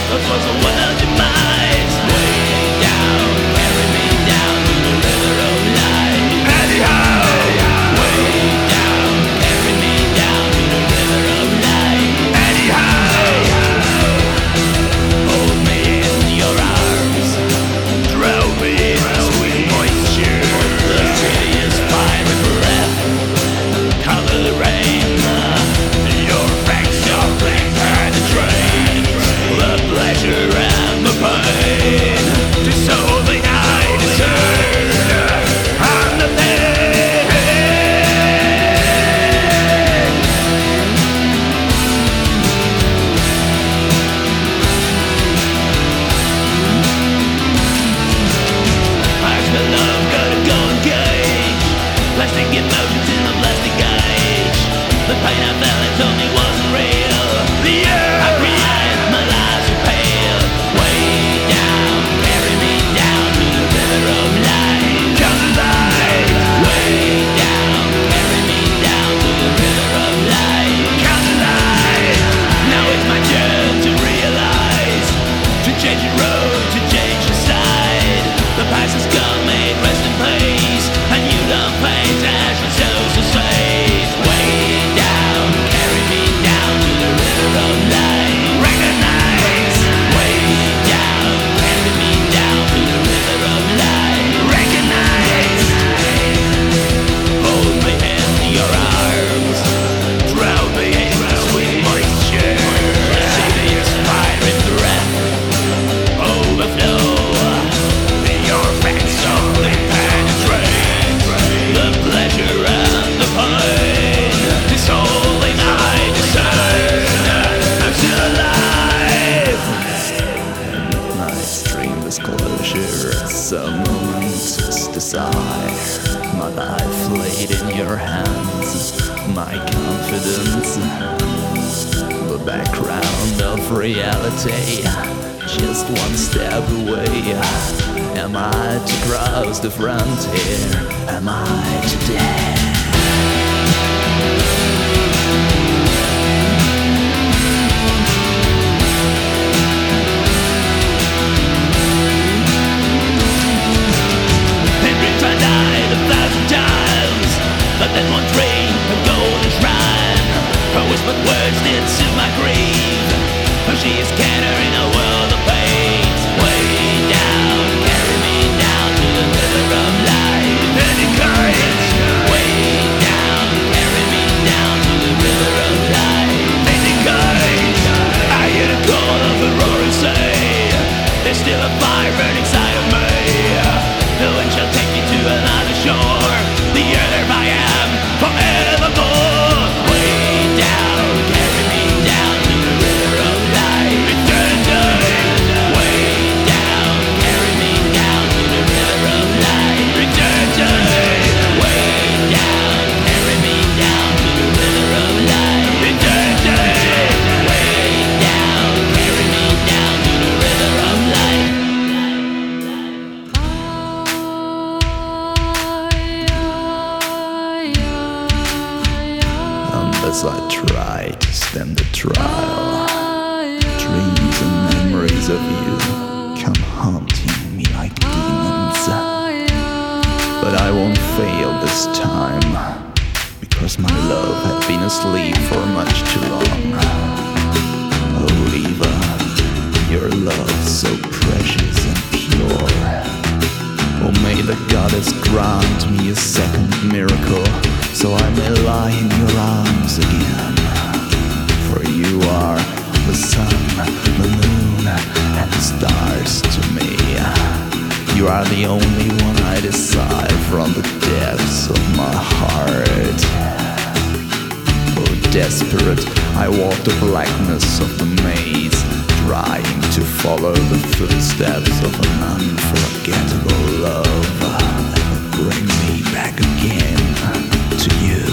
That was a world demise. Way down, carry me down to the river of life. Anyhow, way down, carry me down to the river of life. Anyhow, hold me in your arms, drown me in sweet moisture. The city is fiery breath, cover the rain. Your fangs softly penetrate the pleasure and the pain. Dissolving I discern I'm the pain. I smell love, gotta go engage. Plastic emotions in the plastic age. The pain I felt it told me wasn't real. The air I breathe, my lies are pale. Way down, carry me down to the river of life. Come alive. Way down, carry me down to the river of life. Come alive. Now it's my turn to realize, to change the road, to change the side. The past has gone, made rest in peace, and you don't paint as you're supposed to say. Way down, carry me down to the river of life. Recognize. Way down, carry me down to the river of life. Recognize. Hold me in your arms, drown me in sweet moisture. The city is fiery breath, overflow. Your fangs only penetrate the pleasure and the pain. Dissolving I discern I'm still alive. Night's dreamless closure, some moments desire. My life laid in your hands, my confidence, the background of reality, just one step away. Am I to cross the frontier? Am I to dare? In dreams I died 1,000 times, but then one dream, a golden shrine. Her whispered words did soothe my grief, for she is scattering a world of pain. Way down, carry me down to the river of life. Any kind. Way down, carry me down to the river of life. Any kind. I hear the call of the roaring sea. There's still a fire burning inside of me. The wind shall take me to another shore. The earth I am forevermore. Way down, carry me down to the river of life. Eternity. Way down, carry me down to the river of life. Eternity. Way down, carry me down to the river of life. Eternity. Way down, carry me down to the river of life. Unless I try to stand the trial, dreams and memories of you come haunting me like demons. But I won't fail this time, because my love had been asleep for much too long. Oh, Eva, your love so precious and pure. Oh, may the goddess grant me a second miracle, so I may lie in your arms again. For you are the sun, the moon, and the stars to me. You are the only one I desire from the depths of my heart. Oh, desperate, I walk the blackness of the maze, trying to follow the footsteps of an unforgettable love that will bring me back again to you.